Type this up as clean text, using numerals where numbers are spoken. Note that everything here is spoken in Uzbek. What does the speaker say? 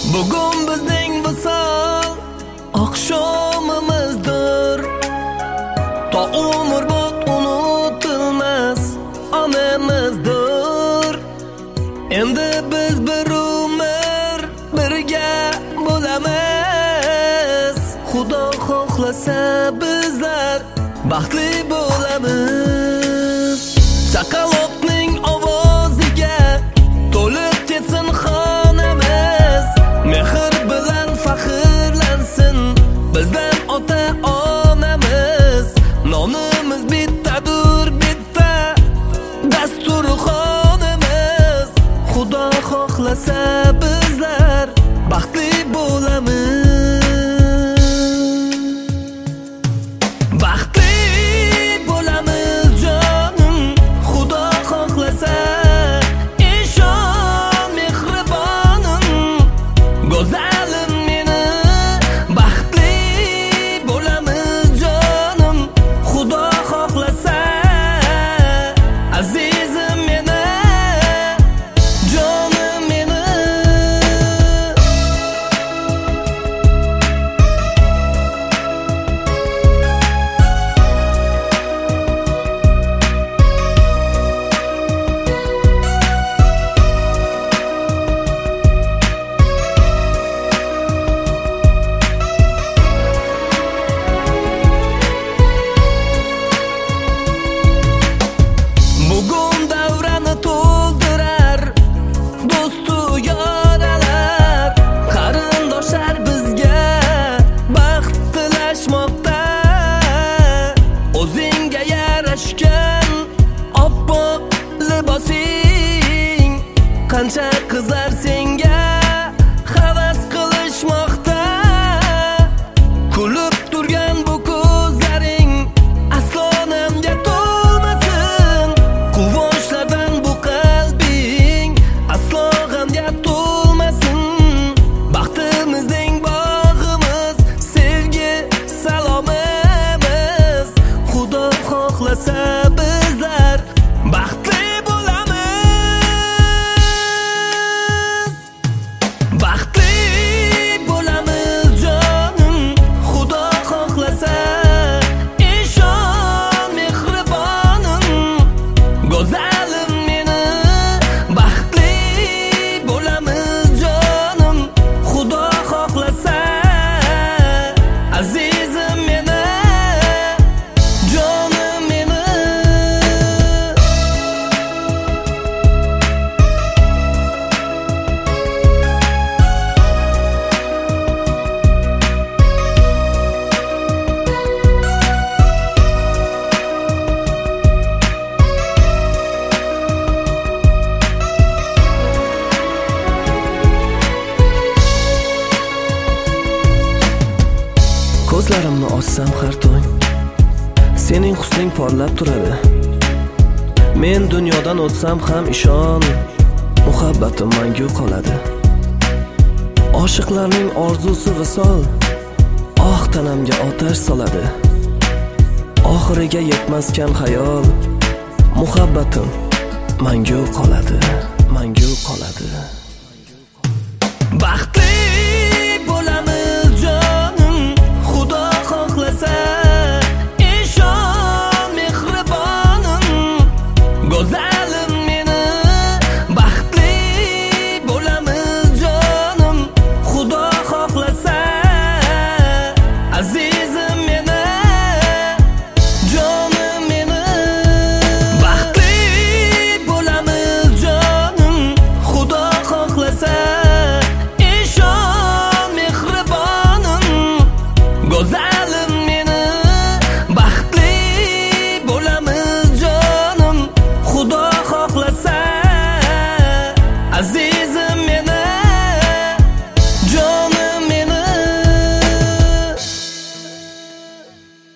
Bugun bizning visol oqshomimizdir. To umrbod unutilmas onamizdir. Endi biz bir umr birga bo'lamiz. Xudo xohlasa bizlar baxtli bo'lamiz. Chaqaloqning ovoziga to'lib ketsin xonamiz. Mehr bilan faxrlansin bizdan ota-onamiz. Nonimiz bittadir, bitta dasturxonimiz. Xudo xohlasa bizlar baxtli bo'lamiz. Baxtli bo'lamiz jonim, Xudo xohlasa. Ishon mehribonim, go'zalim meni. Baxtli bo'lamiz jonim, Xudo xohlasa. Azizim meni, jonim meni. Bugun davrani to'ldirar do'stu yoralar. Qarindoshlar bizga baxt tilashmoqda. O'zingga yarashgan oppoq libosing, qancha qizlar senga havas qilishmoqda. Kulib turgan bu ko'zlaring aslo namga to'lmasin. Quvonchlardan bu qalbing aslo g'amga to'lmasin. Baxtimizning bog'imiz sevgi salomimiz. Xudo xohlasa bizlar baxtli bo'lamiz. Baxtli bo'lamiz jonim, Xudo xohlasa. Ishon mehribonim, go'zalim meni. Baxtli bo'lamiz jonim, Xudo xohlasa. Azizim meni, jonim meni. Ko'zlarimni ochsam har tong sening husning porlab turadi. Men dunyodan o'tsam ham ishon, muhabbatim mangu qoladi. Oshiqlarning orzusi visol, oh tanamga otash soladi. Oxiriga yetmaskan xayol, muhabbatim mangu qoladi, mangu qoladi. Baxtli